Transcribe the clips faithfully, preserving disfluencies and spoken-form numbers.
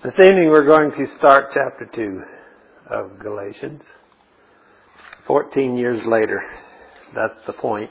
This evening we're going to start chapter two of Galatians. Fourteen years later. That's the point.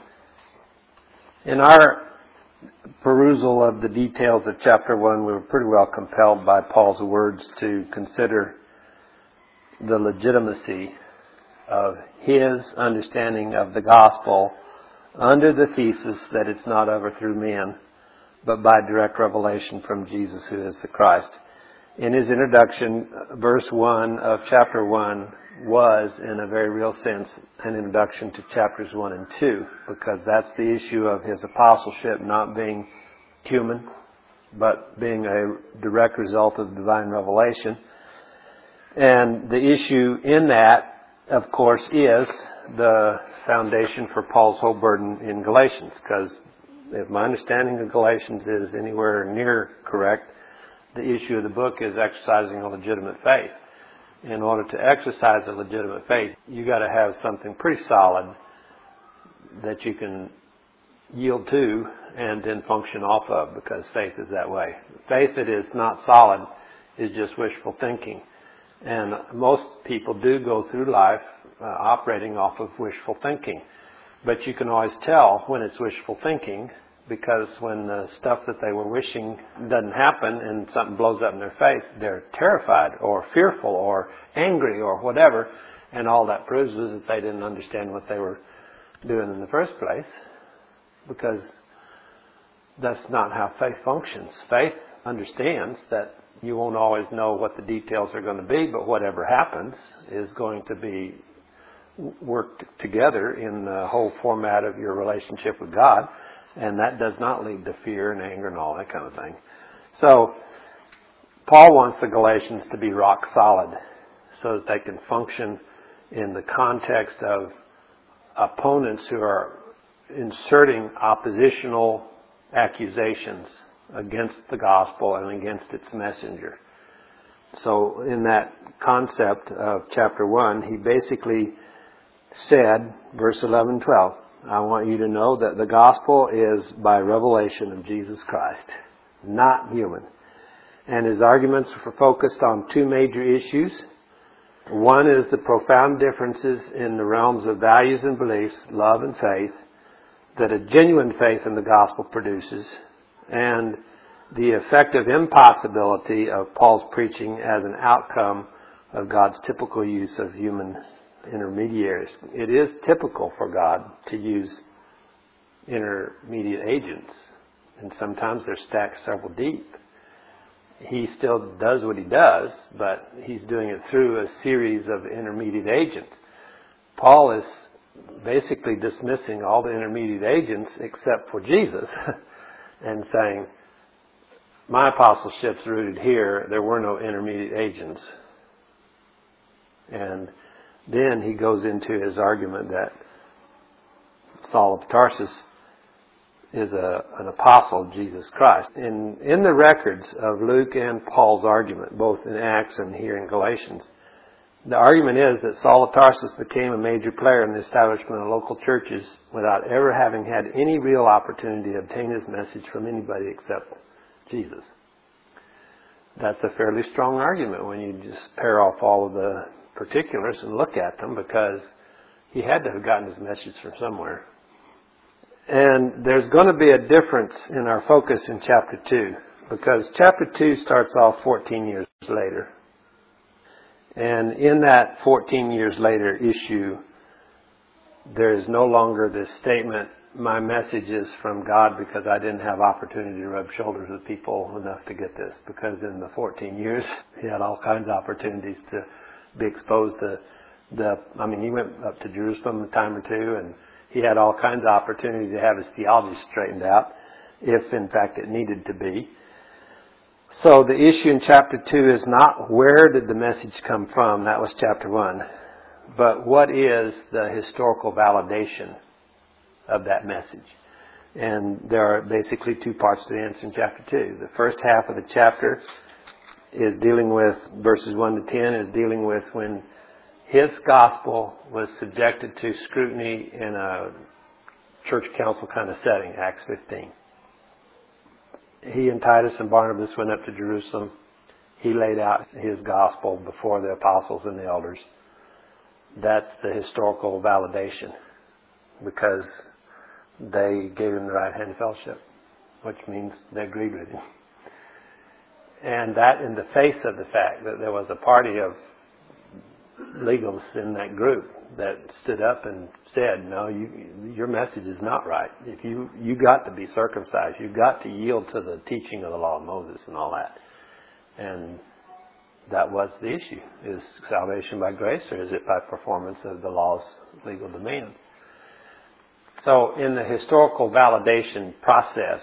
In our perusal of the details of chapter one, we were pretty well compelled by Paul's words to consider the legitimacy of his understanding of the gospel under the thesis that it's not of or through men, but by direct revelation from Jesus, who is the Christ. In his introduction, verse one of chapter one was, in a very real sense, an introduction to chapters one and two, because that's the issue of his apostleship not being human, but being a direct result of divine revelation. And the issue in that, of course, is the foundation for Paul's whole burden in Galatians, because if my understanding of Galatians is anywhere near correct, the issue of the book is exercising a legitimate faith. In order to exercise a legitimate faith, you got to have something pretty solid that you can yield to and then function off of, because faith is that way. Faith that is not solid is just wishful thinking. And most people do go through life uh, operating off of wishful thinking. But you can always tell when it's wishful thinking, because when the stuff that they were wishing doesn't happen and something blows up in their face, they're terrified or fearful or angry or whatever. And all that proves is that they didn't understand what they were doing in the first place, because that's not how faith functions. Faith understands that you won't always know what the details are going to be, but whatever happens is going to be worked together in the whole format of your relationship with God. And that does not lead to fear and anger and all that kind of thing. So, Paul wants the Galatians to be rock solid so that they can function in the context of opponents who are inserting oppositional accusations against the gospel and against its messenger. So, in that concept of chapter one, he basically said, verse eleven, twelve, I want you to know that the gospel is by revelation of Jesus Christ, not human. And his arguments were focused on two major issues. One is the profound differences in the realms of values and beliefs, love and faith, that a genuine faith in the gospel produces, and the effective impossibility of Paul's preaching as an outcome of God's typical use of human intermediaries. It is typical for God to use intermediate agents, and sometimes they're stacked several deep. He still does what he does, but he's doing it through a series of intermediate agents. Paul is basically dismissing all the intermediate agents except for Jesus and saying, my apostleship's rooted here. There were no intermediate agents. And then he goes into his argument that Saul of Tarsus is a, an apostle of Jesus Christ. In, in the records of Luke and Paul's argument, both in Acts and here in Galatians, the argument is that Saul of Tarsus became a major player in the establishment of local churches without ever having had any real opportunity to obtain his message from anybody except Jesus. That's a fairly strong argument when you just pair off all of the particulars and look at them, because he had to have gotten his message from somewhere. And there's going to be a difference in our focus in chapter two, because chapter two starts off fourteen years later. And in that fourteen years later issue, there is no longer this statement, my message is from God because I didn't have opportunity to rub shoulders with people enough to get this. Because in the fourteen years, he had all kinds of opportunities to be exposed to the, I mean, he went up to Jerusalem a time or two, and he had all kinds of opportunity to have his theology straightened out, if in fact it needed to be. So the issue in chapter two is not where did the message come from, that was chapter one, but what is the historical validation of that message. And there are basically two parts to the answer in chapter two. The first half of the chapter is dealing with, verses one to ten, is dealing with when his gospel was subjected to scrutiny in a church council kind of setting, Acts fifteen. He and Titus and Barnabas went up to Jerusalem he laid out his gospel before the apostles and the elders. That's the historical validation, because they gave him the right hand of fellowship, which means they agreed with him. And that in the face of the fact that there was a party of legalists in that group that stood up and said, no, you, your message is not right. If you, you got to be circumcised. You got to yield to the teaching of the law of Moses and all that. And that was the issue. Is salvation by grace, or is it by performance of the law's legal demands? So in the historical validation process,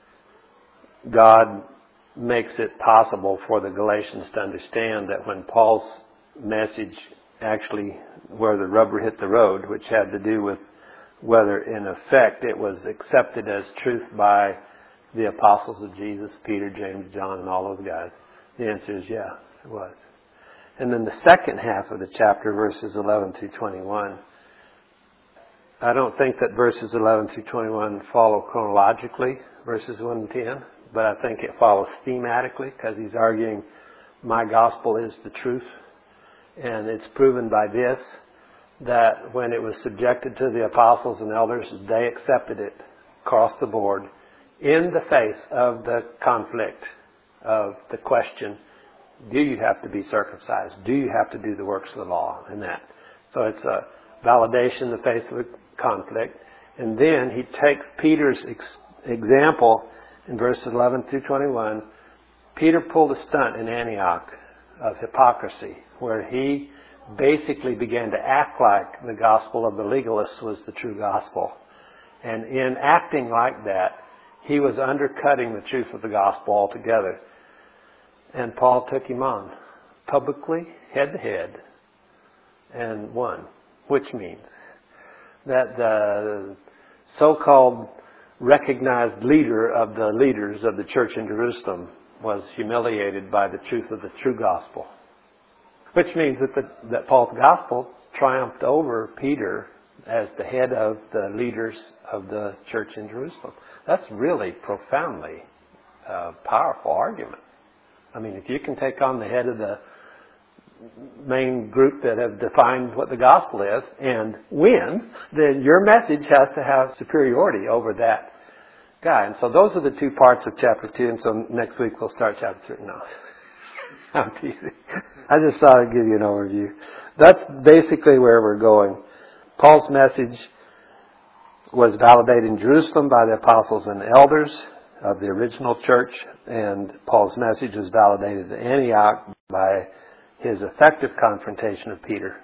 God makes it possible for the Galatians to understand that when Paul's message actually, where the rubber hit the road, which had to do with whether in effect it was accepted as truth by the apostles of Jesus, Peter, James, John, and all those guys, the answer is yeah, it was. And then the second half of the chapter, verses eleven through twenty-one, I don't think that verses eleven through twenty-one follow chronologically verses one and ten, but I think it follows thematically, because he's arguing my gospel is the truth. And it's proven by this, that when it was subjected to the apostles and elders, they accepted it across the board in the face of the conflict of the question, do you have to be circumcised? Do you have to do the works of the law? And that. So it's a validation in the face of the conflict. And then he takes Peter's ex- example in verses eleven through twenty-one. Peter pulled a stunt in Antioch of hypocrisy, where he basically began to act like the gospel of the legalists was the true gospel. And in acting like that, he was undercutting the truth of the gospel altogether. And Paul took him on publicly, head to head, and won. Which means that the so-called recognized leader of the leaders of the church in Jerusalem was humiliated by the truth of the true gospel. Which means that, the, that Paul's gospel triumphed over Peter as the head of the leaders of the church in Jerusalem. That's really profoundly uh, powerful argument. I mean, if you can take on the head of the main group that have defined what the gospel is and win, then your message has to have superiority over that guy. And so those are the two parts of chapter two. And so next week we'll start chapter three. No, I'm teasing. I just thought I'd give you an overview. That's basically where we're going. Paul's message was validated in Jerusalem by the apostles and elders of the original church, and Paul's message was validated in Antioch by his effective confrontation of Peter,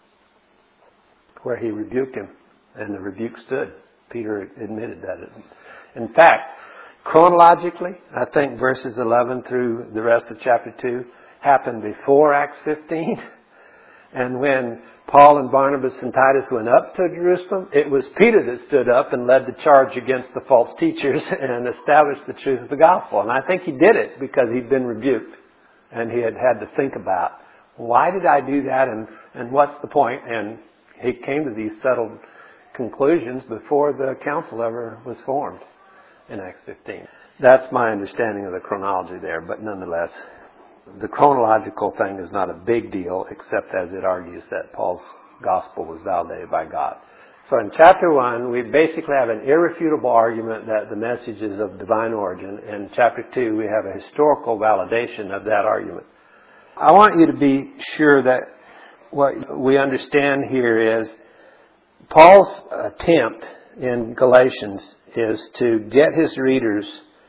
where he rebuked him, and the rebuke stood. Peter admitted that. In fact, chronologically, I think verses eleven through the rest of chapter two happened before Acts fifteen. And when Paul and Barnabas and Titus went up to Jerusalem, it was Peter that stood up and led the charge against the false teachers and established the truth of the gospel. And I think he did it because he'd been rebuked. And he had had to think about, why did I do that, and, and what's the point? And he came to these settled conclusions before the council ever was formed in Acts fifteen. That's my understanding of the chronology there, but nonetheless, the chronological thing is not a big deal, except as it argues that Paul's gospel was validated by God. So in chapter one, we basically have an irrefutable argument that the message is of divine origin. In chapter two, we have a historical validation of that argument. I want you to be sure that what we understand here is Paul's attempt in Galatians is to get his readers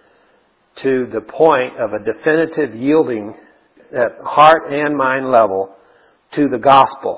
to the point of a definitive yielding at heart and mind level to the gospel,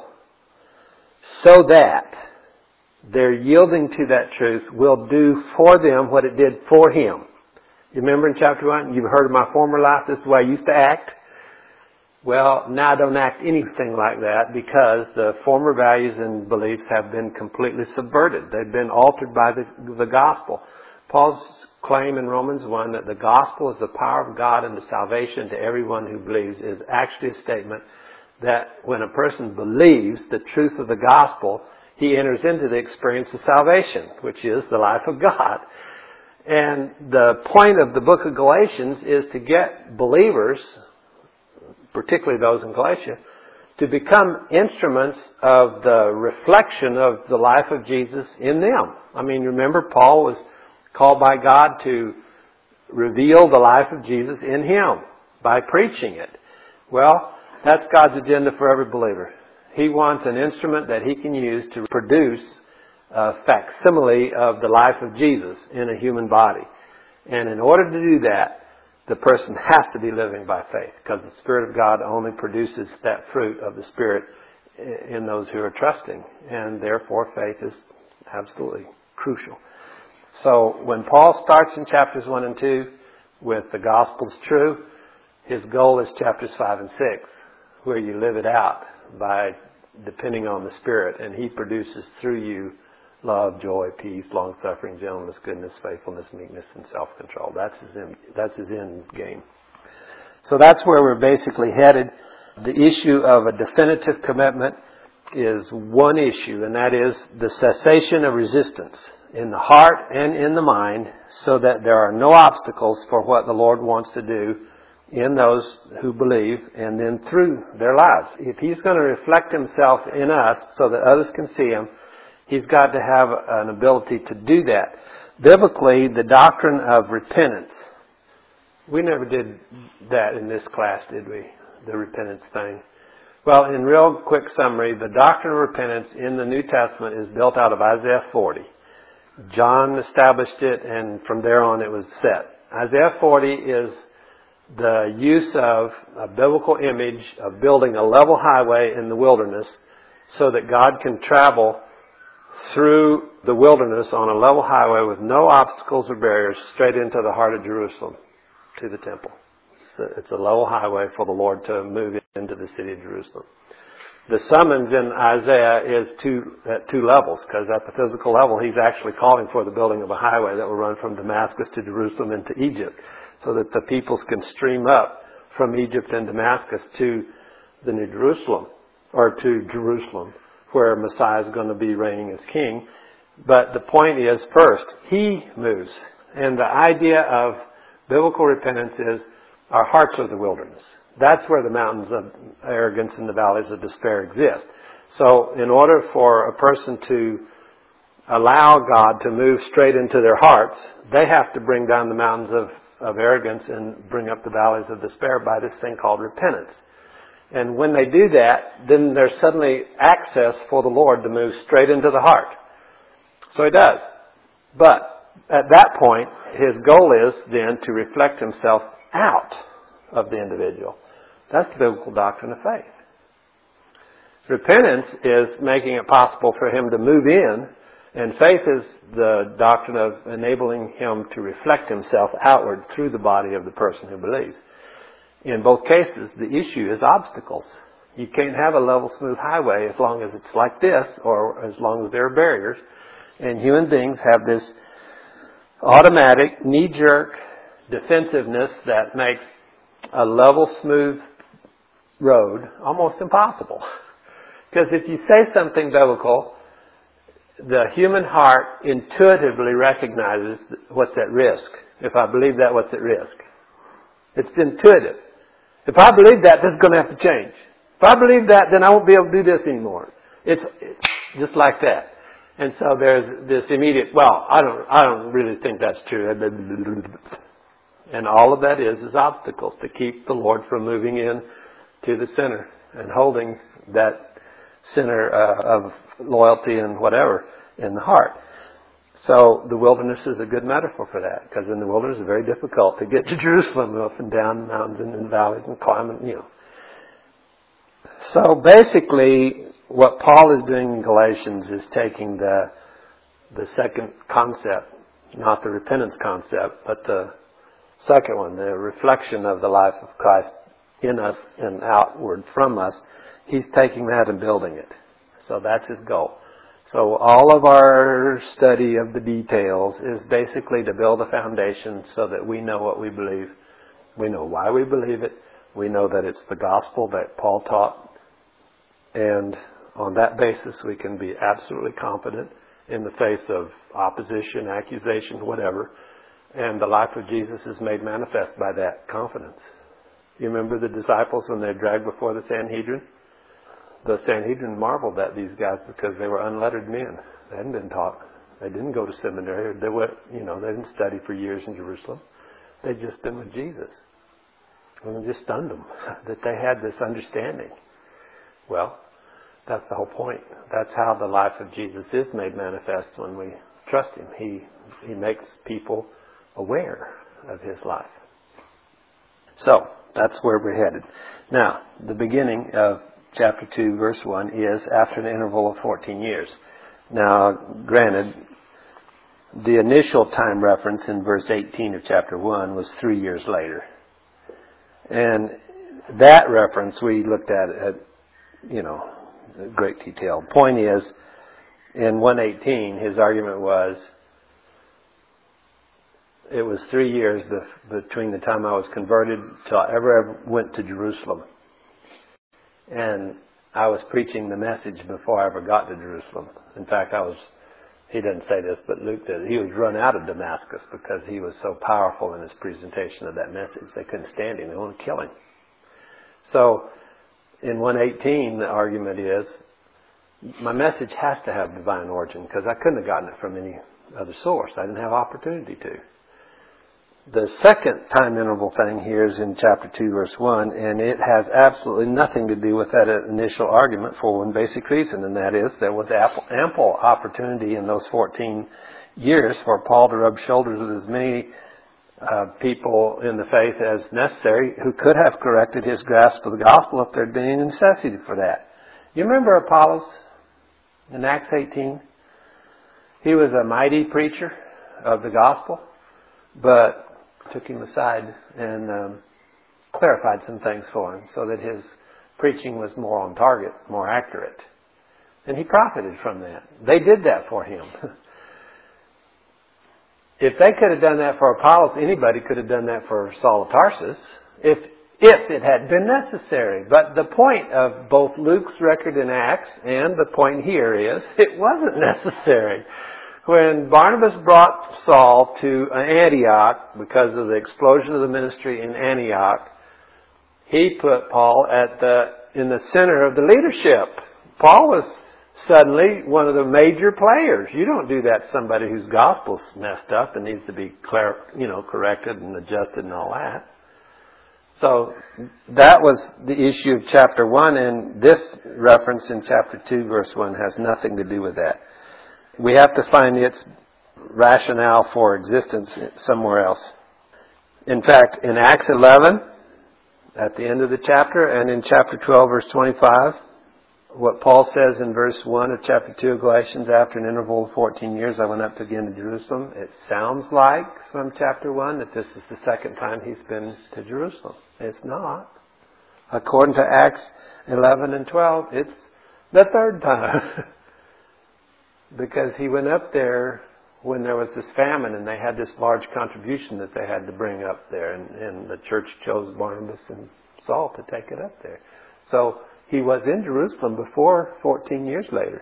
so that their yielding to that truth will do for them what it did for him. You remember in chapter one, you've heard of my former life, this is the way I used to act. Well, now I don't act anything like that, because the former values and beliefs have been completely subverted. They've been altered by the, the gospel. Paul's claim in Romans one that the gospel is the power of God and the salvation to everyone who believes is actually a statement that when a person believes the truth of the gospel, he enters into the experience of salvation, which is the life of God. And the point of the book of Galatians is to get believers particularly those in Galatia, to become instruments of the reflection of the life of Jesus in them. I mean, remember, Paul was called by God to reveal the life of Jesus in him by preaching it. Well, that's God's agenda for every believer. He wants an instrument that he can use to produce a facsimile of the life of Jesus in a human body. And in order to do that, the person has to be living by faith, because the Spirit of God only produces that fruit of the Spirit in those who are trusting. And therefore, faith is absolutely crucial. So when Paul starts in chapters one and two with the gospel's true, his goal is chapters five and six, where you live it out by depending on the Spirit, and He produces through you love, joy, peace, long-suffering, gentleness, goodness, faithfulness, meekness, and self-control. That's his end, that's his end game. So that's where we're basically headed. The issue of a definitive commitment is one issue, and that is the cessation of resistance in the heart and in the mind, so that there are no obstacles for what the Lord wants to do in those who believe and then through their lives. If He's going to reflect Himself in us so that others can see Him, He's got to have an ability to do that. Biblically, the doctrine of repentance. We never did that in this class, did we? The repentance thing. Well, in real quick summary, the doctrine of repentance in the New Testament is built out of Isaiah forty. John established it, and from there on it was set. Isaiah forty is the use of a biblical image of building a level highway in the wilderness so that God can travel through the wilderness on a level highway with no obstacles or barriers straight into the heart of Jerusalem to the temple. It's a, it's a level highway for the Lord to move into the city of Jerusalem. The summons in Isaiah is two, at two levels, because at the physical level he's actually calling for the building of a highway that will run from Damascus to Jerusalem into Egypt, so that the peoples can stream up from Egypt and Damascus to the New Jerusalem, or to Jerusalem, where Messiah is going to be reigning as king. But the point is, first, He moves. And the idea of biblical repentance is our hearts are the wilderness. That's where the mountains of arrogance and the valleys of despair exist. So in order for a person to allow God to move straight into their hearts, they have to bring down the mountains of, of arrogance and bring up the valleys of despair by this thing called repentance. And when they do that, then there's suddenly access for the Lord to move straight into the heart. So He does. But at that point, His goal is then to reflect Himself out of the individual. That's the biblical doctrine of faith. Repentance is making it possible for Him to move in, and faith is the doctrine of enabling Him to reflect Himself outward through the body of the person who believes. In both cases, the issue is obstacles. You can't have a level, smooth highway as long as it's like this, or as long as there are barriers. And human beings have this automatic, knee-jerk defensiveness that makes a level, smooth road almost impossible. Because if you say something biblical, the human heart intuitively recognizes what's at risk. If I believe that, what's at risk? It's intuitive. If I believe that, this is going to have to change. If I believe that, then I won't be able to do this anymore. It's, it's just like that. And so there's this immediate, well, I don't, I don't really think that's true. And all of that is, is obstacles to keep the Lord from moving in to the center and holding that center uh, of loyalty and whatever in the heart. So the wilderness is a good metaphor for that, because in the wilderness it's very difficult to get to Jerusalem, up and down mountains and in valleys and climbing, you know. So basically, what Paul is doing in Galatians is taking the the second concept, not the repentance concept, but the second one, the reflection of the life of Christ in us and outward from us. He's taking that and building it. So that's his goal. So all of our study of the details is basically to build a foundation so that we know what we believe. We know why we believe it. We know that it's the gospel that Paul taught. And on that basis, we can be absolutely confident in the face of opposition, accusation, whatever. And the life of Jesus is made manifest by that confidence. You remember the disciples when they were dragged before the Sanhedrin? The Sanhedrin marveled at these guys because they were unlettered men. They hadn't been taught. They didn't go to seminary. They went, you know, they didn't study for years in Jerusalem. They'd just been with Jesus. And it just stunned them that they had this understanding. Well, that's the whole point. That's how the life of Jesus is made manifest when we trust Him. He He makes people aware of His life. So, that's where we're headed. Now, the beginning of chapter two, verse one is after an interval of fourteen years. Now, granted, the initial time reference in verse eighteen of chapter one was three years later. And that reference we looked at at, you know, great detail. Point is, in one eighteen, his argument was, it was three years bef- between the time I was converted till I ever, ever went to Jerusalem. And I was preaching the message before I ever got to Jerusalem. In fact, I was, he didn't say this, but Luke did. He was run out of Damascus because he was so powerful in his presentation of that message. They couldn't stand him. They wanted to kill him. So, in one eighteen, the argument is, my message has to have divine origin because I couldn't have gotten it from any other source. I didn't have opportunity to. The second time interval thing here is in chapter two, verse one, and it has absolutely nothing to do with that initial argument for one basic reason, and that is there was ample opportunity in those fourteen years for Paul to rub shoulders with as many uh, people in the faith as necessary who could have corrected his grasp of the gospel if there'd been any necessity for that. You remember Apollos in Acts eighteen? He was a mighty preacher of the gospel, but took him aside and um, clarified some things for him so that his preaching was more on target, more accurate. And he profited from that. They did that for him. If they could have done that for Apollos, anybody could have done that for Saul of Tarsus, if if it had been necessary. But the point of both Luke's record in Acts and the point here is it wasn't necessary. When Barnabas brought Saul to Antioch because of the explosion of the ministry in Antioch, he put Paul at the in the center of the leadership. Paul was suddenly one of the major players. You don't do that to somebody whose gospel's messed up and needs to be clar- you know, corrected and adjusted and all that. So that was the issue of chapter one, and this reference in chapter two, verse one has nothing to do with that. We have to find its rationale for existence somewhere else. In fact, in Acts eleven, at the end of the chapter, and in chapter twelve, verse twenty-five, what Paul says in verse one of chapter two of Galatians, after an interval of fourteen years, I went up again to Jerusalem. It sounds like from chapter one that this is the second time he's been to Jerusalem. It's not. According to Acts eleven and twelve, it's the third time. Because he went up there when there was this famine and they had this large contribution that they had to bring up there. And, and the church chose Barnabas and Saul to take it up there. So he was in Jerusalem before fourteen years later.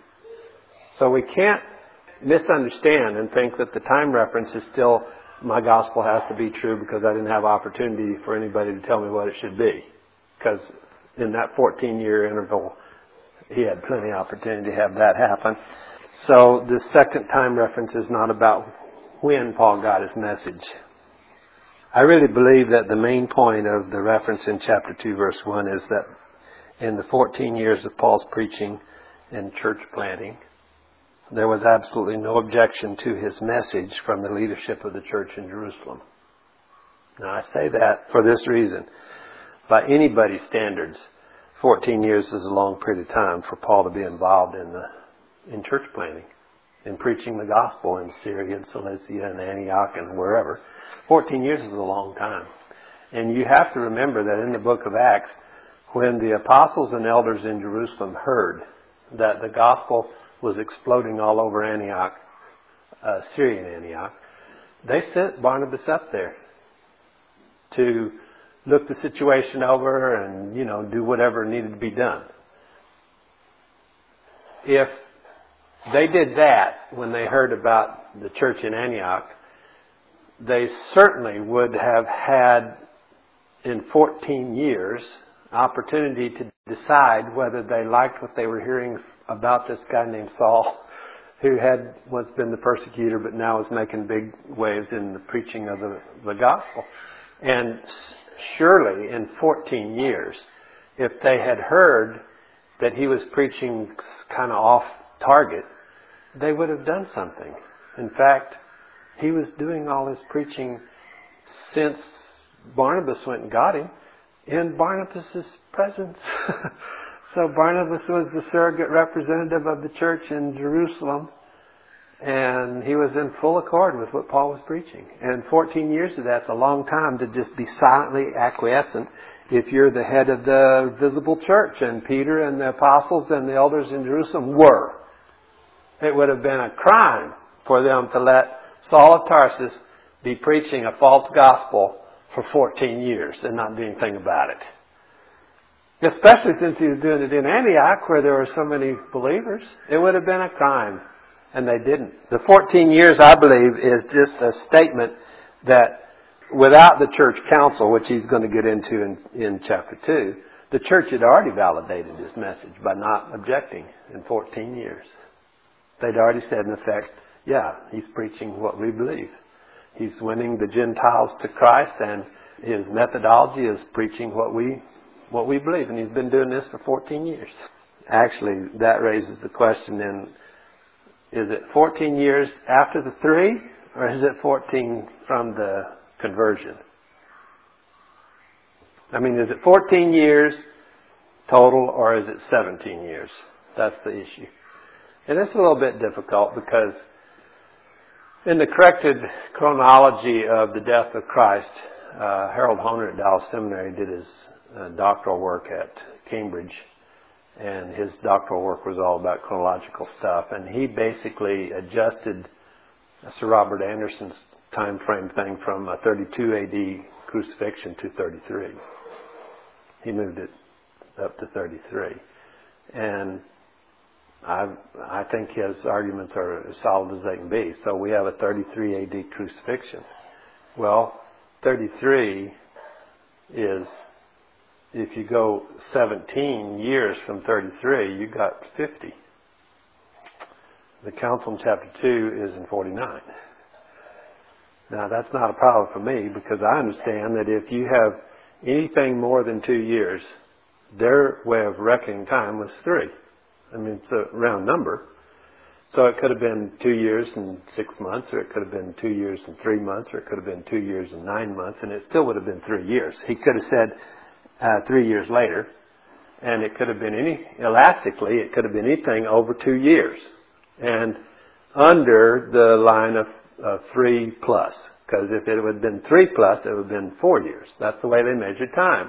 So we can't misunderstand and think that the time reference is still, my gospel has to be true because I didn't have opportunity for anybody to tell me what it should be. Because in that fourteen year interval, he had plenty of opportunity to have that happen. So the second time reference is not about when Paul got his message. I really believe that the main point of the reference in chapter two, verse one is that in the fourteen years of Paul's preaching and church planting, there was absolutely no objection to his message from the leadership of the church in Jerusalem. Now I say that for this reason. By anybody's standards, fourteen years is a long period of time for Paul to be involved in the in church planting, in preaching the gospel in Syria and Cilicia and Antioch and wherever. fourteen years is a long time. And you have to remember that in the book of Acts, when the apostles and elders in Jerusalem heard that the gospel was exploding all over Antioch, uh, Syrian Antioch, they sent Barnabas up there to look the situation over and, you know, do whatever needed to be done. If they did that when they heard about the church in Antioch, they certainly would have had in fourteen years, opportunity to decide whether they liked what they were hearing about this guy named Saul, who had once been the persecutor but now is making big waves in the preaching of the, the gospel. And surely in fourteen years, if they had heard that he was preaching kind of off target, they would have done something. In fact, he was doing all his preaching since Barnabas went and got him in Barnabas' presence. So Barnabas was the surrogate representative of the church in Jerusalem, and he was in full accord with what Paul was preaching. And fourteen years of that's a long time to just be silently acquiescent if you're the head of the visible church, and Peter and the apostles and the elders in Jerusalem were. It would have been a crime for them to let Saul of Tarsus be preaching a false gospel for fourteen years and not do anything about it. Especially since he was doing it in Antioch where there were so many believers. It would have been a crime. And they didn't. The fourteen years, I believe, is just a statement that without the church council, which he's going to get into in, in chapter two, the church had already validated his message by not objecting in fourteen years. They'd already said, in effect, yeah, he's preaching what we believe. He's winning the Gentiles to Christ, and his methodology is preaching what we what we believe. And he's been doing this for fourteen years. Actually, that raises the question then, is it fourteen years after the three, or is it fourteen from the conversion? I mean, is it fourteen years total, or is it seventeen years? That's the issue. And it's a little bit difficult because in the corrected chronology of the death of Christ, uh, Harold Honer at Dallas Seminary did his uh, doctoral work at Cambridge, and his doctoral work was all about chronological stuff, and he basically adjusted Sir Robert Anderson's time frame thing from a thirty-two A D crucifixion to thirty-three. He moved it up to thirty-three. And I I think his arguments are as solid as they can be. So we have a thirty-three A D crucifixion. Well, thirty-three is, if you go seventeen years from thirty-three, you got fifty. The council in chapter two is in forty-nine. Now that's not a problem for me because I understand that if you have anything more than two years, their way of reckoning time was three. I mean, it's a round number. So it could have been two years and six months, or it could have been two years and three months, or it could have been two years and nine months, and it still would have been three years. He could have said uh, three years later, and it could have been any, elastically, it could have been anything over two years. And under the line of uh, three plus. Because if it would have been three plus, it would have been four years. That's the way they measure time.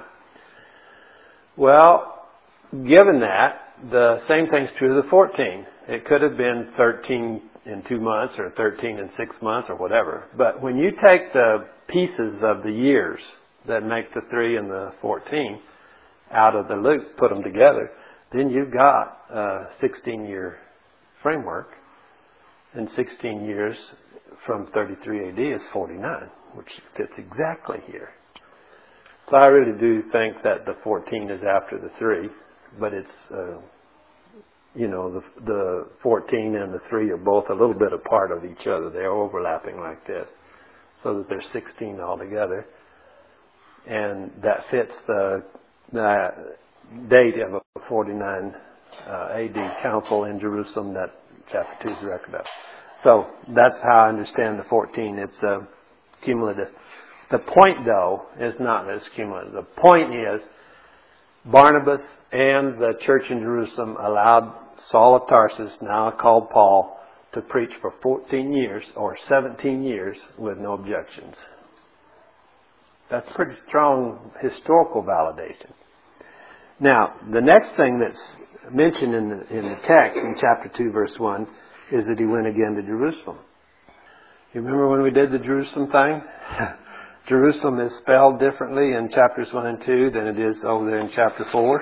Well, given that, the same thing's true of the fourteen. It could have been thirteen in two months or thirteen in six months or whatever. But when you take the pieces of the years that make the three and the fourteen out of the loop, put them together, then you've got a sixteen-year framework. And sixteen years from thirty-three A D is forty-nine, which fits exactly here. So I really do think that the fourteen is after the three, but it's, uh, you know, the, the fourteen and the three are both a little bit apart of each other. They're overlapping like this, so that there's sixteen altogether. And that fits the, the date of a forty-nine uh, A D council in Jerusalem that chapter two is the record of. So that's how I understand the fourteen. It's uh, cumulative. The point, though, is not that it's cumulative. The point is Barnabas and the church in Jerusalem allowed Saul of Tarsus, now called Paul, to preach for fourteen years or seventeen years with no objections. That's pretty strong historical validation. Now, the next thing that's mentioned in the, in the text in chapter two, verse one, is that he went again to Jerusalem. You remember when we did the Jerusalem thing? Jerusalem is spelled differently in chapters one and two than it is over there in chapter four.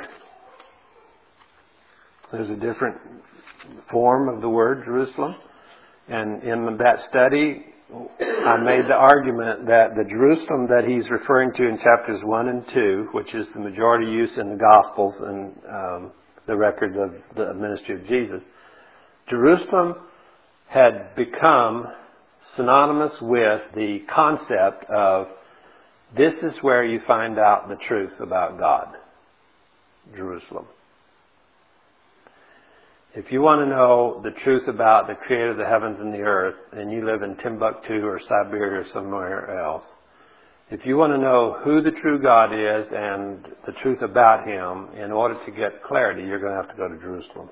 There's a different form of the word Jerusalem. And in that study, I made the argument that the Jerusalem that he's referring to in chapters one and two, which is the majority use in the Gospels and um, the records of the ministry of Jesus, Jerusalem had become synonymous with the concept of this is where you find out the truth about God, Jerusalem. If you want to know the truth about the Creator of the heavens and the earth, and you live in Timbuktu or Siberia or somewhere else, if you want to know who the true God is and the truth about Him, in order to get clarity, you're going to have to go to Jerusalem.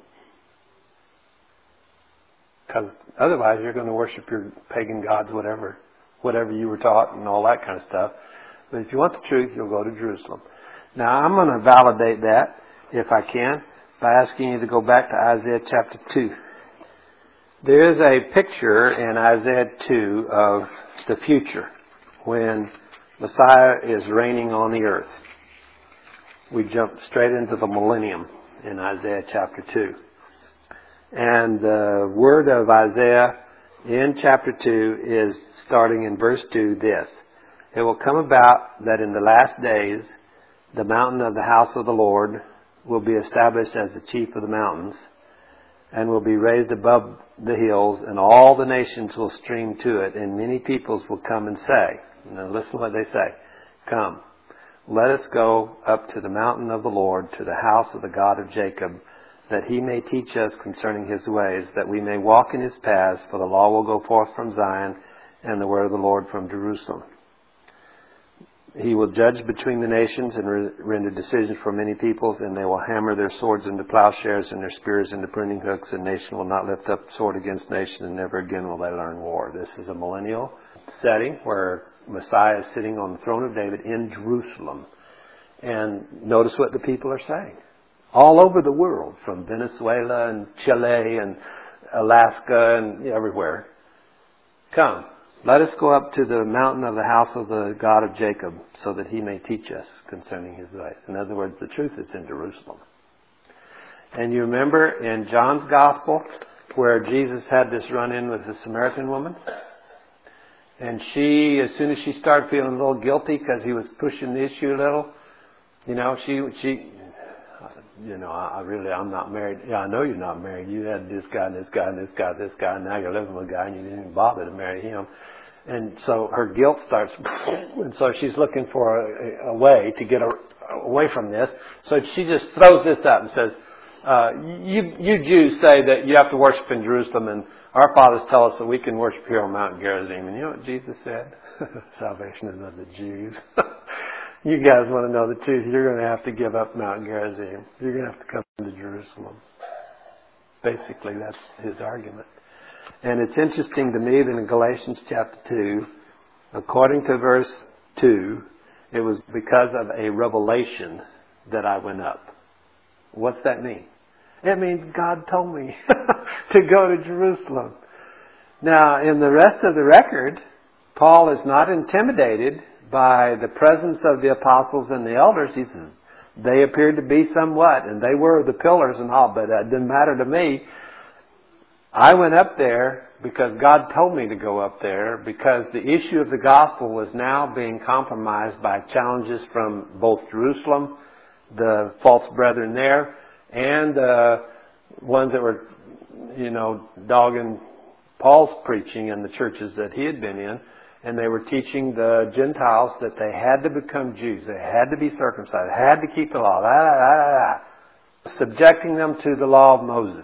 Because otherwise you're going to worship your pagan gods, whatever, whatever you were taught and all that kind of stuff. But if you want the truth, you'll go to Jerusalem. Now, I'm going to validate that, if I can, by asking you to go back to Isaiah chapter two. There is a picture in Isaiah two of the future when Messiah is reigning on the earth. We jump straight into the millennium in Isaiah chapter two. And the word of Isaiah in chapter two is, starting in verse two, this: It will come about that in the last days the mountain of the house of the Lord will be established as the chief of the mountains, and will be raised above the hills, and all the nations will stream to it, and many peoples will come and say, now listen to what they say, come, let us go up to the mountain of the Lord, to the house of the God of Jacob, that He may teach us concerning His ways, that we may walk in His paths, for the law will go forth from Zion, and the word of the Lord from Jerusalem. He will judge between the nations and re- render decisions for many peoples, and they will hammer their swords into plowshares and their spears into pruning hooks, and nation will not lift up sword against nation, and never again will they learn war. This is a millennial setting where Messiah is sitting on the throne of David in Jerusalem. And notice what the people are saying. All over the world, from Venezuela and Chile and Alaska and everywhere. Come. Let us go up to the mountain of the house of the God of Jacob, so that He may teach us concerning His ways. In other words, the truth is in Jerusalem. And you remember in John's Gospel where Jesus had this run-in with the Samaritan woman? And she, as soon as she started feeling a little guilty because he was pushing the issue a little, you know, she, she, you know, I, I really, I'm not married. Yeah, I know you're not married. You had this guy and this guy and this guy and this guy, and now you're living with a guy and you didn't even bother to marry him. And so her guilt starts, and so she's looking for a, a way to get her away from this. So she just throws this out and says, uh, you, you Jews say that you have to worship in Jerusalem, and our fathers tell us that we can worship here on Mount Gerizim. And you know what Jesus said? Salvation is of the Jews. You guys want to know the truth, you're going to have to give up Mount Gerizim. You're going to have to come to Jerusalem. Basically, that's his argument. And it's interesting to me that in Galatians chapter two, according to verse two, it was because of a revelation that I went up. What's that mean? It means God told me to go to Jerusalem. Now, in the rest of the record, Paul is not intimidated by the presence of the apostles and the elders. He says, they appeared to be somewhat, and they were the pillars and all, but it didn't matter to me. I went up there because God told me to go up there, because the issue of the gospel was now being compromised by challenges from both Jerusalem, the false brethren there, and uh, ones that were, you know, dogging Paul's preaching in the churches that he had been in. And they were teaching the Gentiles that they had to become Jews. They had to be circumcised. They had to keep the law. Da, da, da, da, da. Subjecting them to the law of Moses.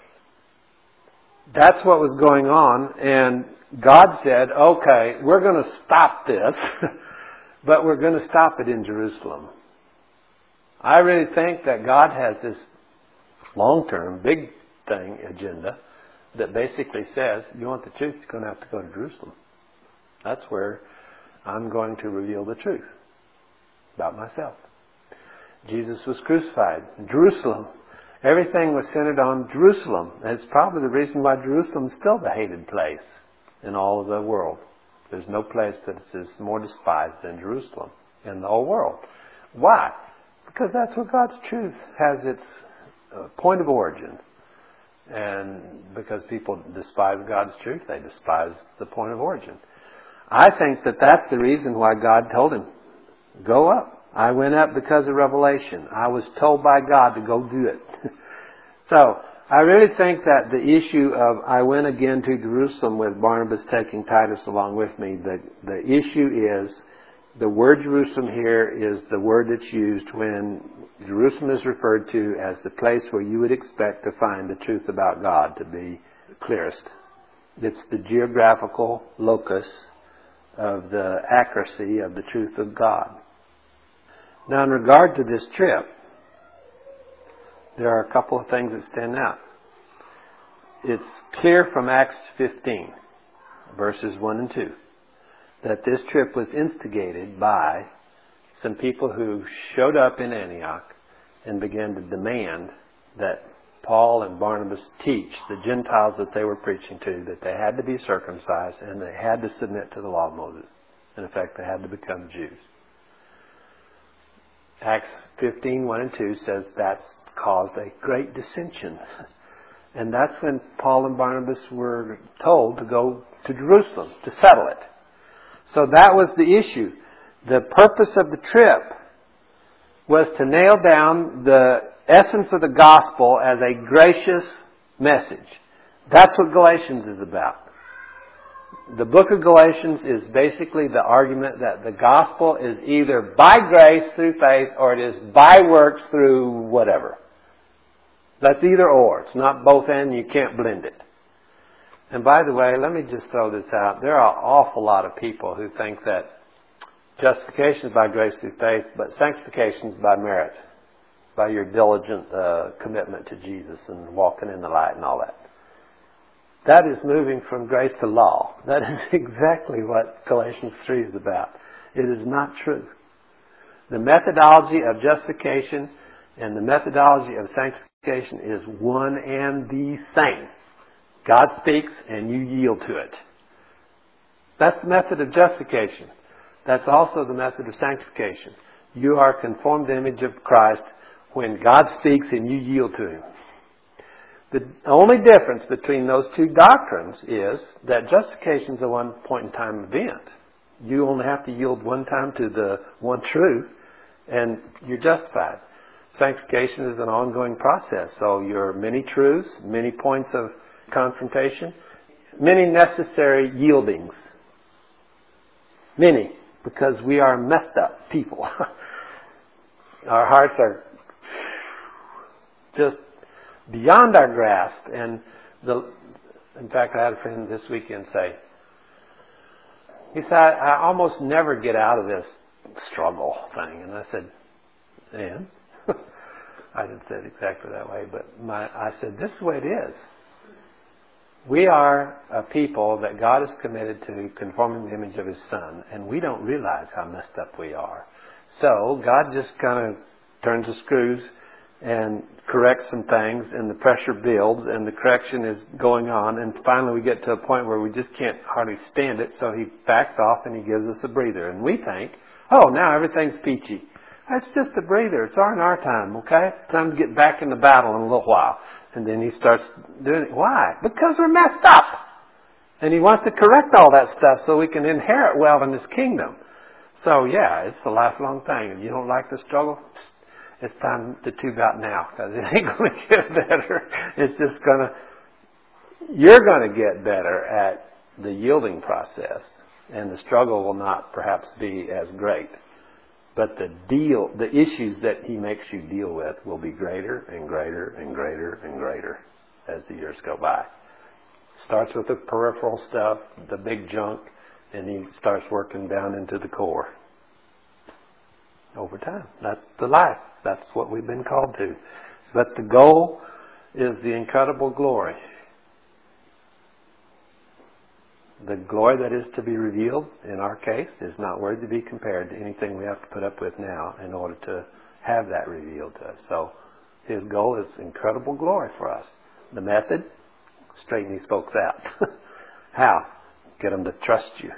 That's what was going on. And God said, okay, we're going to stop this, but we're going to stop it in Jerusalem. I really think that God has this long-term, big thing agenda that basically says, you want the truth, you're going to have to go to Jerusalem. That's where I'm going to reveal the truth about myself. Jesus was crucified in Jerusalem. Everything was centered on Jerusalem. And it's probably the reason why Jerusalem is still the hated place in all of the world. There's no place that is more despised than Jerusalem in the whole world. Why? Because that's where God's truth has its uh, point of origin. And because people despise God's truth, they despise the point of origin. I think that that's the reason why God told him, go up. I went up because of revelation. I was told by God to go do it. So, I really think that the issue of I went again to Jerusalem with Barnabas taking Titus along with me, the, the issue is the word Jerusalem here is the word that's used when Jerusalem is referred to as the place where you would expect to find the truth about God to be clearest. It's the geographical locus of the accuracy of the truth of God. Now, in regard to this trip, there are a couple of things that stand out. It's clear from Acts fifteen, verses one and two, that this trip was instigated by some people who showed up in Antioch and began to demand that Paul and Barnabas teach the Gentiles that they were preaching to that they had to be circumcised and they had to submit to the law of Moses. In effect, they had to become Jews. Acts fifteen, one and two says that's caused a great dissension. And that's when Paul and Barnabas were told to go to Jerusalem to settle it. So that was the issue. The purpose of the trip was to nail down the essence of the gospel as a gracious message. That's what Galatians is about. The book of Galatians is basically the argument that the gospel is either by grace through faith or it is by works through whatever. That's either or. It's not both and. You can't blend it. And by the way, let me just throw this out. There are an awful lot of people who think that justification is by grace through faith, but sanctification is by merit, by your diligent uh, commitment to Jesus and walking in the light and all that. That is moving from grace to law. That is exactly what Galatians three is about. It is not true. The methodology of justification and the methodology of sanctification is one and the same. God speaks and you yield to it. That's the method of justification. That's also the method of sanctification. You are conformed to the image of Christ when God speaks and you yield to Him. The only difference between those two doctrines is that justification is a one point in time event. You only have to yield one time to the one truth and you're justified. Sanctification is an ongoing process. So your many truths, many points of confrontation, many necessary yieldings. Many, because we are messed up people. Our hearts are just beyond our grasp. And the, in fact, I had a friend this weekend say, he said, I, I almost never get out of this struggle thing. And I said, and? I didn't say it exactly that way, but my, I said, this is the way it is. We are a people that God is committed to conforming the image of His Son, and we don't realize how messed up we are. So God just kind of turns the screws and corrects some things, and the pressure builds, and the correction is going on, and finally we get to a point where we just can't hardly stand it, so He backs off and He gives us a breather. And we think, oh, now everything's peachy. It's just a breather. It's our in our time, okay? Time to get back in the battle in a little while. And then He starts doing it. Why? Because we're messed up. And He wants to correct all that stuff so we can inherit well in His kingdom. So, yeah, it's a lifelong thing. If you don't like the struggle, it's time to tube out now, because it ain't going to get better. It's just going to, you're going to get better at the yielding process, and the struggle will not perhaps be as great. But the deal, the issues that He makes you deal with will be greater and greater and greater and greater as the years go by. Starts with the peripheral stuff, the big junk, and He starts working down into the core. Over time. That's the life. That's what we've been called to. But the goal is the incredible glory. The glory that is to be revealed, in our case, is not worthy to be compared to anything we have to put up with now in order to have that revealed to us. So His goal is incredible glory for us. The method? Straighten these folks out. How? Get them to trust you.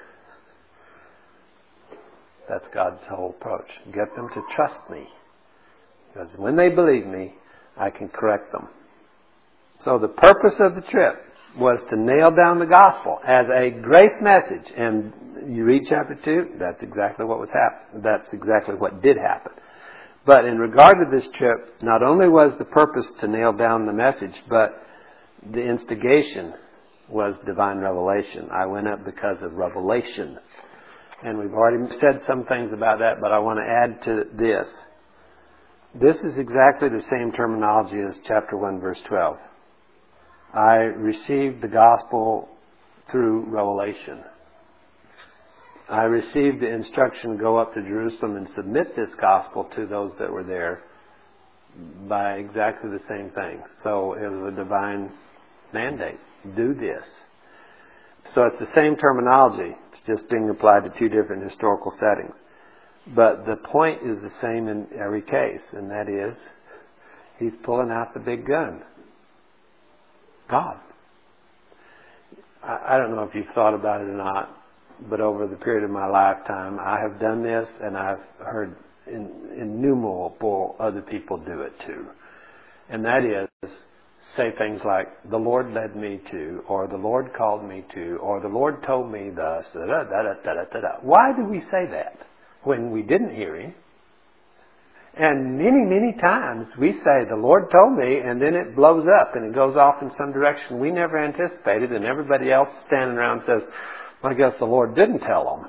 That's God's whole approach. Get them to trust me. Because when they believe me, I can correct them. So the purpose of the trip was to nail down the gospel as a grace message. And you read chapter two, that's exactly what was happening. That's exactly what did happen. But in regard to this trip, not only was the purpose to nail down the message, but the instigation was divine revelation. I went up because of revelation. And we've already said some things about that, but I want to add to this. This is exactly the same terminology as chapter one, verse twelve. I received the gospel through revelation. I received the instruction to go up to Jerusalem and submit this gospel to those that were there by exactly the same thing. So it was a divine mandate. Do this. So it's the same terminology. It's just being applied to two different historical settings. But the point is the same in every case, and that is, he's pulling out the big gun. God. I don't know if you've thought about it or not, but over the period of my lifetime, I have done this, and I've heard in, innumerable other people do it too. And that is, say things like, the Lord led me to, or the Lord called me to, or the Lord told me thus, da da da da da da da. Why do we say that when we didn't hear Him? And many, many times we say, the Lord told me, and then it blows up and it goes off in some direction we never anticipated, and everybody else standing around says, well, I guess the Lord didn't tell them.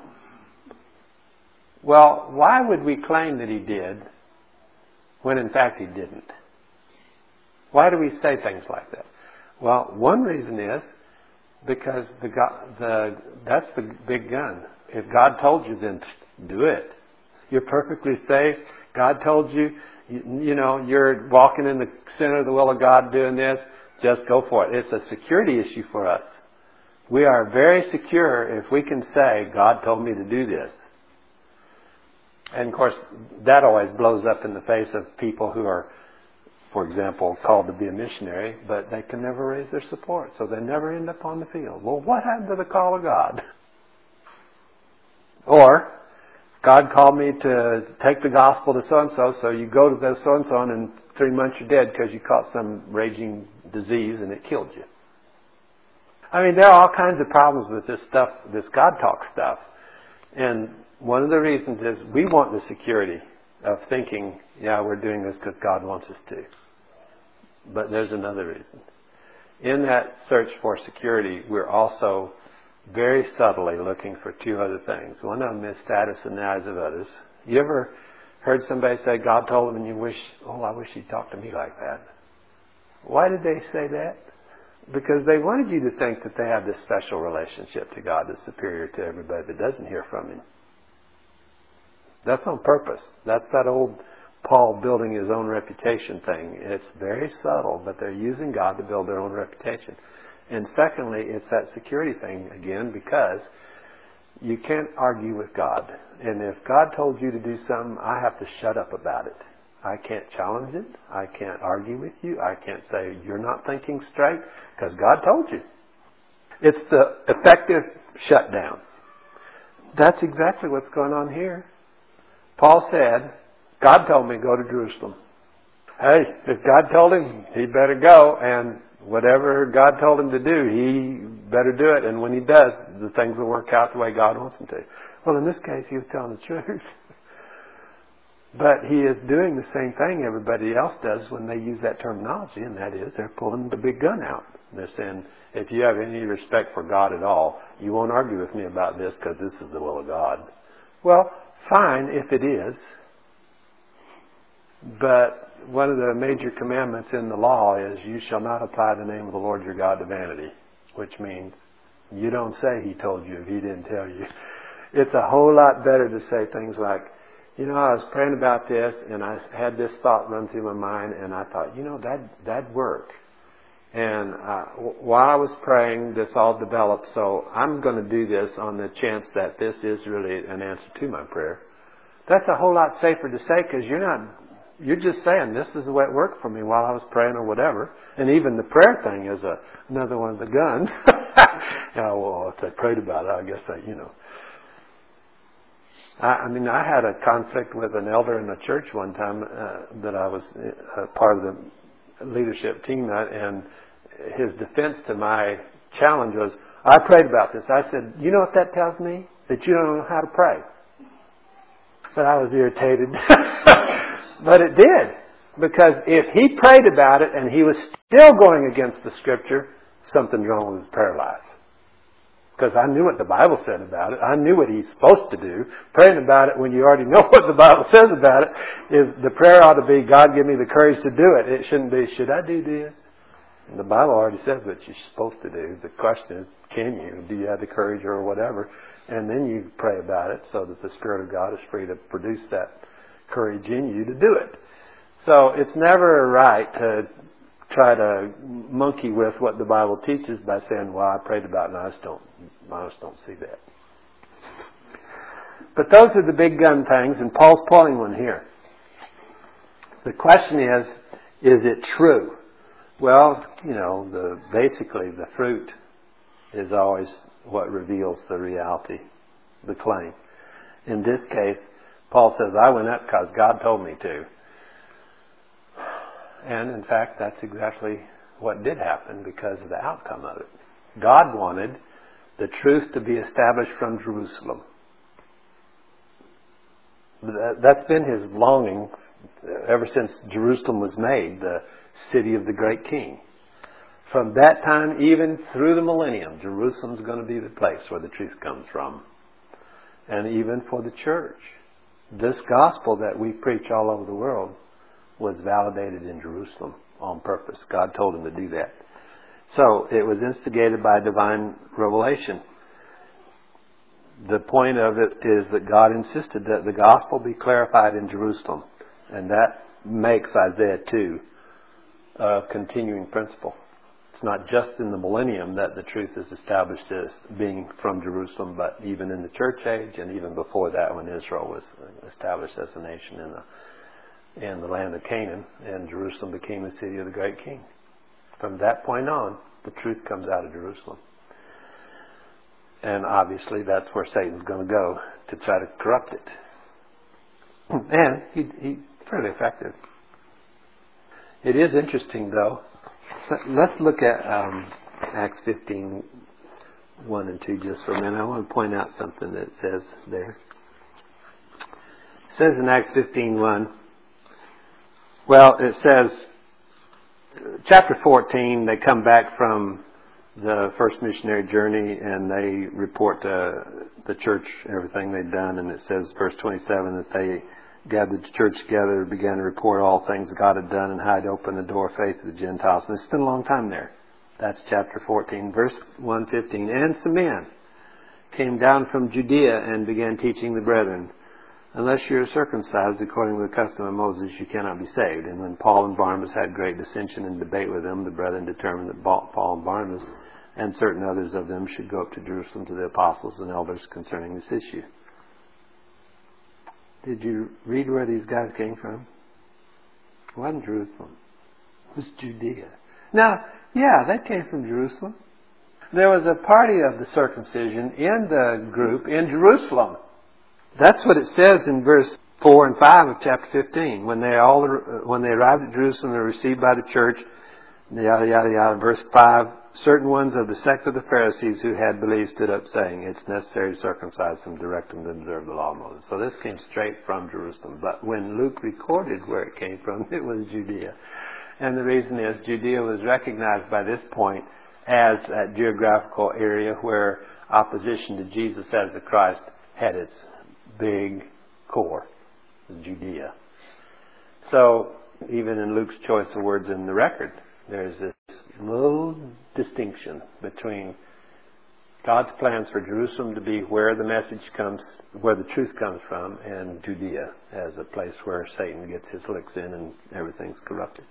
Well, why would we claim that He did when in fact He didn't? Why do we say things like that? Well, one reason is because the, the that's the big gun. If God told you, then do it. You're perfectly safe. God told you, you, you know, you're walking in the center of the will of God doing this, just go for it. It's a security issue for us. We are very secure if we can say, God told me to do this. And of course, that always blows up in the face of people who are, for example, called to be a missionary, but they can never raise their support, so they never end up on the field. Well, what happened to the call of God? Or, God called me to take the gospel to so-and-so, so you go to the so-and-so and in three months you're dead because you caught some raging disease and it killed you. I mean, there are all kinds of problems with this stuff, this God talk stuff. And one of the reasons is we want the security of thinking, yeah, we're doing this because God wants us to. But there's another reason. In that search for security, we're also very subtly looking for two other things. One of them is status in the eyes of others. You ever heard somebody say, God told them, and you wish, oh, I wish He'd talk to me like that? Why did they say that? Because they wanted you to think that they have this special relationship to God that's superior to everybody that doesn't hear from Him. That's on purpose. That's that old Paul building his own reputation thing. It's very subtle, but they're using God to build their own reputation. And secondly, it's that security thing again, because you can't argue with God. And if God told you to do something, I have to shut up about it. I can't challenge it. I can't argue with you. I can't say, you're not thinking straight, because God told you. It's the effective shutdown. That's exactly what's going on here. Paul said, God told me to go to Jerusalem. Hey, if God told him, he better go, and whatever God told him to do, he better do it, and when he does, the things will work out the way God wants them to. Well, in this case, he was telling the truth. But he is doing the same thing everybody else does when they use that terminology, and that is they're pulling the big gun out. They're saying, if you have any respect for God at all, you won't argue with me about this because this is the will of God. Well, fine if it is. But one of the major commandments in the law is you shall not apply the name of the Lord your God to vanity, which means you don't say he told you if he didn't tell you. It's a whole lot better to say things like, you know, I was praying about this and I had this thought run through my mind and I thought, you know, that, that'd work. And uh, while I was praying, this all developed, so I'm going to do this on the chance that this is really an answer to my prayer. That's a whole lot safer to say because you're not, you're just saying this is the way it worked for me while I was praying or whatever. And even the prayer thing is a, another one of the guns. Yeah, well, if I prayed about it, I guess I, you know. I, I mean, I had a conflict with an elder in a church one time uh, that I was uh, part of the leadership team at, and his defense to my challenge was, I prayed about this. I said, you know what that tells me? That you don't know how to pray. But I was irritated. But it did. Because if he prayed about it and he was still going against the Scripture, something's wrong with his prayer life. Because I knew what the Bible said about it. I knew what he's supposed to do. Praying about it when you already know what the Bible says about it is the prayer ought to be, God give me the courage to do it. It shouldn't be, should I do this? And the Bible already says what you're supposed to do. The question is, can you? Do you have the courage or whatever? And then you pray about it so that the Spirit of God is free to produce that courage in you to do it. So it's never right to try to monkey with what the Bible teaches by saying, well, I prayed about it and I just don't, I just don't see that. But those are the big gun things, and Paul's pulling one here. The question is, is it true? Well, you know, the basically the fruit is always what reveals the reality, the claim. In this case, Paul says, I went up because God told me to. And in fact, that's exactly what did happen because of the outcome of it. God wanted the truth to be established from Jerusalem. That's been his longing ever since Jerusalem was made, the city of the great king. From that time, even through the millennium, Jerusalem's going to be the place where the truth comes from. And even for the church. This gospel that we preach all over the world was validated in Jerusalem on purpose. God told him to do that. So it was instigated by divine revelation. The point of it is that God insisted that the gospel be clarified in Jerusalem. And that makes Isaiah two a continuing principle. It's not just in the millennium that the truth is established as being from Jerusalem, but even in the church age and even before that when Israel was established as a nation in the in the land of Canaan, and Jerusalem became the city of the great king. From that point on, the truth comes out of Jerusalem. And obviously that's where Satan's going to go to try to corrupt it. And he, he's fairly effective. It is interesting, though. Let's look at um, Acts fifteen, one and two just for a minute. I want to point out something that it says there. It says in Acts fifteen, one, well, it says, chapter fourteen, they come back from the first missionary journey and they report to the church everything they'd done. And it says, verse twenty-seven, that they gathered the church together and began to report all things God had done and how He'd opened the door of faith to the Gentiles. And they spent a long time there. That's chapter fourteen, verse one fifteen. And some men came down from Judea and began teaching the brethren, unless you are circumcised according to the custom of Moses, you cannot be saved. And when Paul and Barnabas had great dissension and debate with them, the brethren determined that Paul and Barnabas and certain others of them should go up to Jerusalem to the apostles and elders concerning this issue. Did you read where these guys came from? It wasn't Jerusalem. It was Judea. Now, yeah, they came from Jerusalem. There was a party of the circumcision in the group in Jerusalem. That's what it says in verse four and five of chapter fifteen. When they all when they arrived at Jerusalem, they were received by the church. Yada yada yada. Verse five. Certain ones of the sect of the Pharisees who had believed stood up, saying, "It's necessary to circumcise them, direct them to observe the law of Moses." So this came straight from Jerusalem. But when Luke recorded where it came from, it was Judea, and the reason is Judea was recognized by this point as that geographical area where opposition to Jesus as the Christ had its big core, Judea. So even in Luke's choice of words in the record, there's this little distinction between God's plans for Jerusalem to be where the message comes, where the truth comes from, and Judea as a place where Satan gets his licks in and everything's corrupted.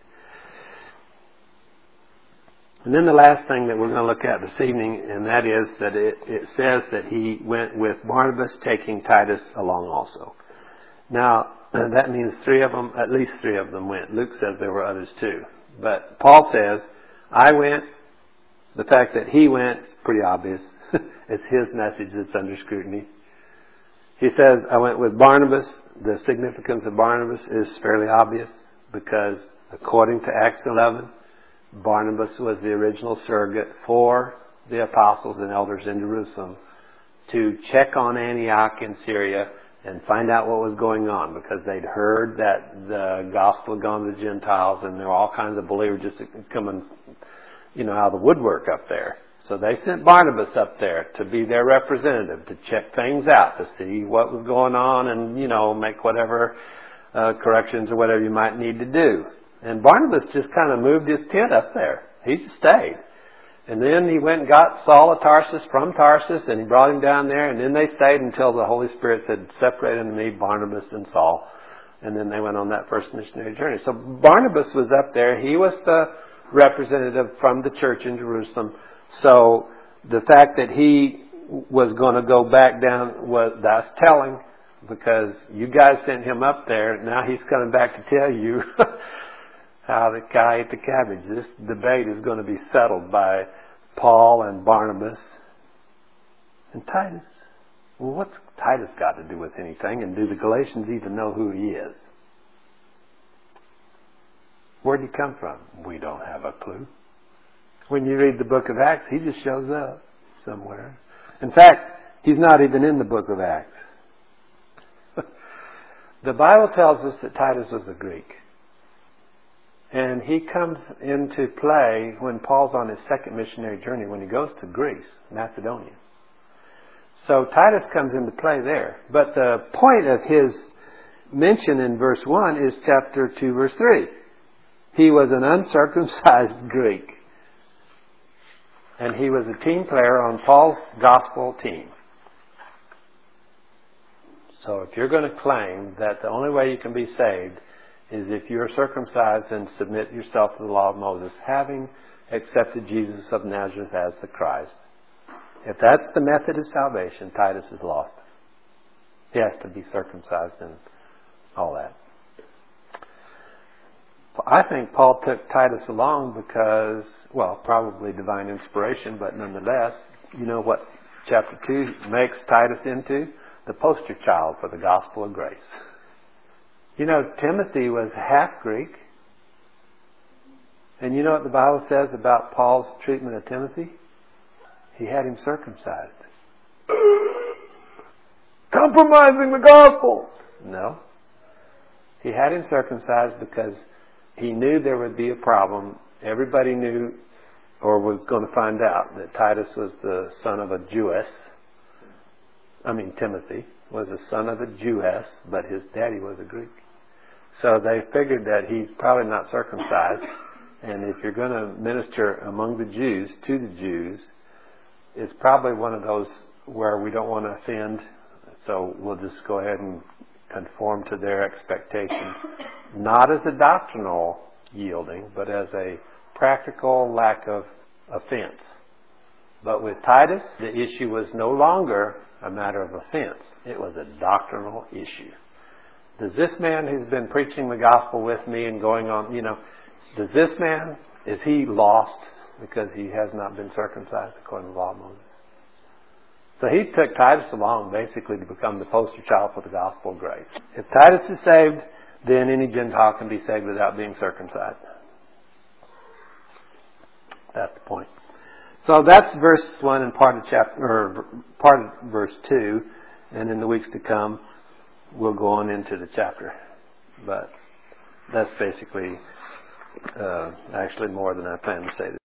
And then the last thing that we're going to look at this evening, and that is that it, it says that he went with Barnabas, taking Titus along also. Now, that means three of them, at least three of them went. Luke says there were others too. But Paul says, I went. The fact that he went is pretty obvious. It's his message that's under scrutiny. He says, I went with Barnabas. The significance of Barnabas is fairly obvious because according to Acts eleven, Barnabas was the original surrogate for the apostles and elders in Jerusalem to check on Antioch in Syria and find out what was going on, because they'd heard that the gospel had gone to the Gentiles and there were all kinds of believers just coming, you know, out of the woodwork up there. So they sent Barnabas up there to be their representative, to check things out, to see what was going on and, you know, make whatever uh, corrections or whatever you might need to do. And Barnabas just kind of moved his tent up there. He just stayed. And then he went and got Saul of Tarsus from Tarsus, and he brought him down there, and then they stayed until the Holy Spirit said, separate unto me Barnabas and Saul. And then they went on that first missionary journey. So Barnabas was up there. He was the representative from the church in Jerusalem. So the fact that he was going to go back down, was that's telling, because you guys sent him up there. Now he's coming back to tell you how the guy ate the cabbage. This debate is going to be settled by Paul and Barnabas and Titus. Well, what's Titus got to do with anything? And do the Galatians even know who he is? Where'd he come from? We don't have a clue. When you read the book of Acts, he just shows up somewhere. In fact, he's not even in the book of Acts. The Bible tells us that Titus was a Greek. And he comes into play when Paul's on his second missionary journey, when he goes to Greece, Macedonia. So Titus comes into play there. But the point of his mention in verse one is chapter two, verse three. He was an uncircumcised Greek. And he was a team player on Paul's gospel team. So if you're going to claim that the only way you can be saved is if you're circumcised and submit yourself to the law of Moses, having accepted Jesus of Nazareth as the Christ, if that's the method of salvation, Titus is lost. He has to be circumcised and all that. I think Paul took Titus along because, well, probably divine inspiration, but nonetheless, you know what chapter two makes Titus into? The poster child for the gospel of grace. You know, Timothy was half Greek. And you know what the Bible says about Paul's treatment of Timothy? He had him circumcised. Compromising the gospel! No. He had him circumcised because he knew there would be a problem. Everybody knew, or was going to find out, that Titus was the son of a Jewess. I mean, Timothy was the son of a Jewess, but his daddy was a Greek. So they figured that he's probably not circumcised, and if you're going to minister among the Jews, to the Jews, it's probably one of those where we don't want to offend, so we'll just go ahead and conform to their expectation. Not as a doctrinal yielding, but as a practical lack of offense. But with Titus, the issue was no longer a matter of offense. It was a doctrinal issue. Does this man who's been preaching the gospel with me and going on, you know, does this man, is he lost because he has not been circumcised according to the law of Moses? So he took Titus along basically to become the poster child for the gospel of grace. If Titus is saved, then any Gentile can be saved without being circumcised. That's the point. So that's verse one and part of chapter, or part of verse two, and in the weeks to come, we'll go on into the chapter. But that's basically uh, actually more than I planned to say.